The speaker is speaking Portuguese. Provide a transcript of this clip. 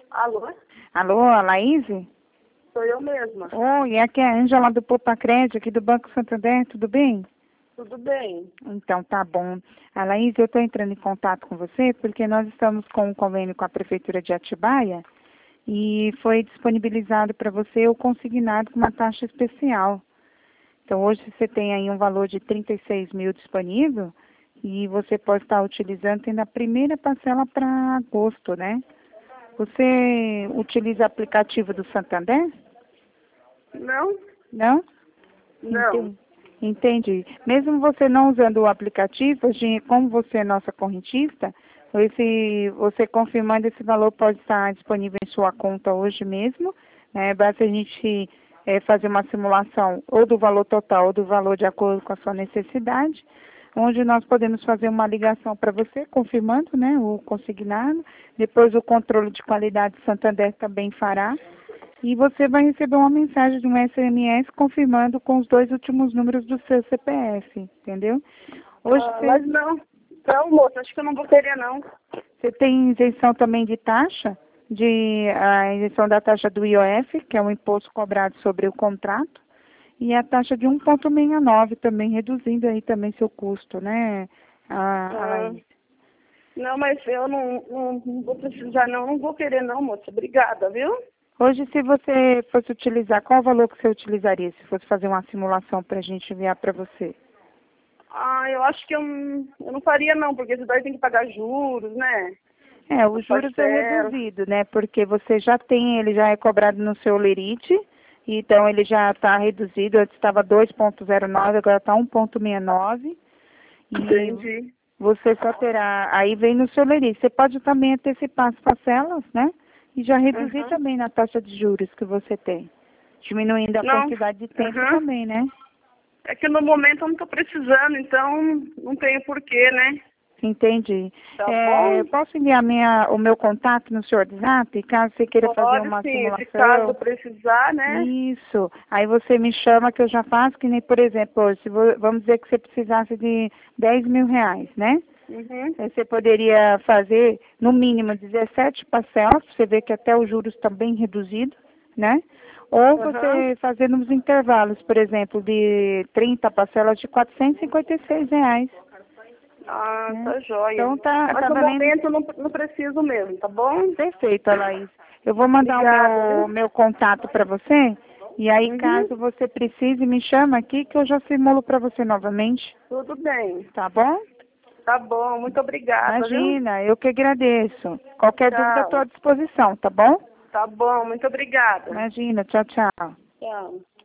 Alô? Alô, a Laís? Sou eu mesma. Oi, aqui é a Ângela do Poupa Crédito, aqui do Banco Santander, tudo bem? Tudo bem? Então, tá bom. A Laís, eu estou entrando em contato com você porque nós estamos com um convênio com a Prefeitura de Atibaia e foi disponibilizado para você o consignado com uma taxa especial. Então, hoje você tem aí um valor de 36 mil disponível e você pode estar utilizando, tendo a primeira parcela para agosto, né? Você utiliza aplicativo do Santander? Não? Não? Não. Entendi. Mesmo você não usando o aplicativo, como você é nossa correntista, você confirmando esse valor pode estar disponível em sua conta hoje mesmo, né? Basta a gente fazer uma simulação ou do valor total ou do valor de acordo com a sua necessidade, onde nós podemos fazer uma ligação para você, confirmando, né, o consignado. Depois o controle de qualidade do Santander também fará. E você vai receber uma mensagem de um SMS confirmando com os 2 últimos números do seu CPF, entendeu? Hoje Mas não. Então, moça, acho que eu não vou querer, não. você tem isenção também de taxa, a isenção da taxa do IOF, que é um imposto cobrado sobre o contrato, e a taxa de 1,69 também, reduzindo aí também seu custo, né, Laís? Não, mas eu não vou precisar, não. Não vou querer, não, moça. Obrigada, viu? Hoje, se você fosse utilizar, qual o valor que você utilizaria se fosse fazer uma simulação para a gente enviar para você? Eu acho que eu não faria, não, porque isso daí tem que pagar juros, né? Os juros é reduzido, né? Porque você já tem, ele já é cobrado no seu lerite, então ele já está reduzido, antes estava 2,09, agora está 1,69. Entendi. Você só terá, aí vem no seu lerite. Você pode também antecipar as parcelas, né? E já reduzir também na taxa de juros que você tem. Diminuindo a quantidade de tempo também, né? É que no momento eu não estou precisando, então não tenho porquê, né? Entendi. Tá bom? Eu posso enviar o meu contato no seu WhatsApp, caso você queira fazer uma sim, simulação? se caso precisar, né? Isso. Aí você me chama que eu já faço, que nem, por exemplo, hoje, vamos dizer que você precisasse de 10 mil reais, né? Aí você poderia fazer, no mínimo, 17 parcelas, você vê que até os juros estão bem reduzidos, né? Ou você fazer nos intervalos, por exemplo, de 30 parcelas de R$ 456. Tá joia. Então Mas no momento eu não preciso mesmo, tá bom? Perfeito, Laís. Eu vou mandar o meu contato para você, e aí caso você precise, me chama aqui que eu já simulo para você novamente. Tudo bem. Tá bom? Tá bom, muito obrigada. Imagina, eu que agradeço. Qualquer dúvida estou à disposição, tá bom? Tá bom, muito obrigada. Imagina, tchau, tchau. Tchau.